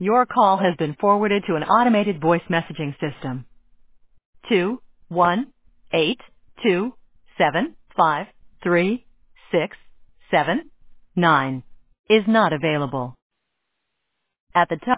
Your call has been forwarded to an automated voice messaging system. 21827536679 is not available. At the tone.